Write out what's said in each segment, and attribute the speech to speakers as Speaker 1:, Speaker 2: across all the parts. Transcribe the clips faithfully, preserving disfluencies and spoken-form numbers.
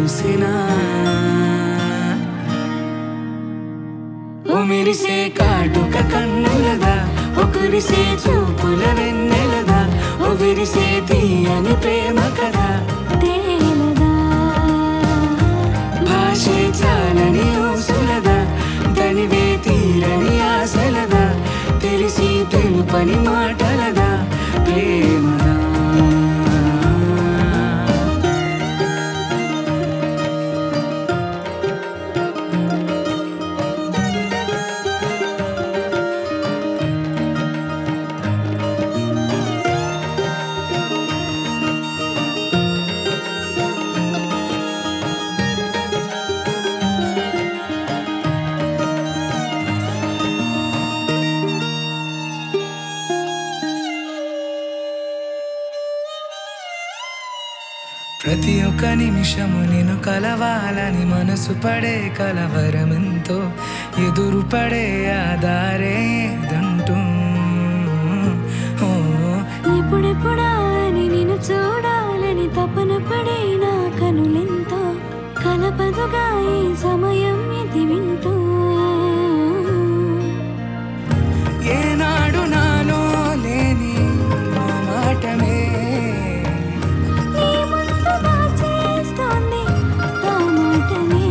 Speaker 1: చూసినా ఓ మెరిసే కాటుక కన్నులదా ఓ కురిసే చూపుల వెన్నెలదా ఓ విరిసే తీయని ప్రేమ కదా
Speaker 2: తేలదా
Speaker 1: భాషే చాలని ఊసులదా తనివే తీరని ఆశలదా తెలిసి తెలుపని మాటలదా ప్రేమదా ప్రతి ఒక్క నిమిషము నేను కలవాలని మనసు పడే కలవరమెంతో ఎదురు పడే ఆధారేదంటూ ఓ
Speaker 2: ఎప్పుడెప్పుడా అని నిన్ను చూడాలని తపన పడే నా కనులెంతో కలపదుగా ఈ సమయం ఇది వింటూ
Speaker 1: ఏనాడు నాలో లేని నా మాటమే
Speaker 2: నీ ముందు దాచేస్తోంది ఆ మాటనే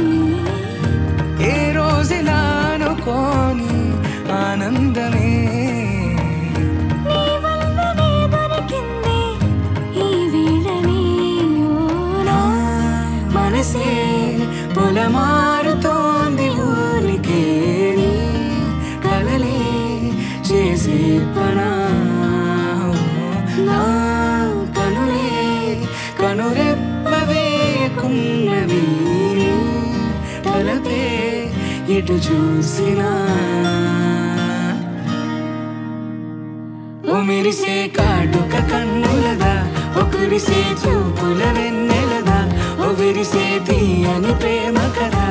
Speaker 1: ఏ రోజులా అనుకోని ఆనందమే
Speaker 2: నీ వల్లనే దొరికింది ఈ వేళనే ఓ నా
Speaker 1: మనసే పొలమారుతోంది ఊరికే నీ కలలే చేసే పనా నా కనులే కనురెప్పవేకున్నవి తలపే ఎటు చూసినా ఓ మెరిసే కాటుక కన్నులదా ఓ కురిసే చూపుల వెన్నెలదా ఓ విరిసే తీయని ప్రేమ కదా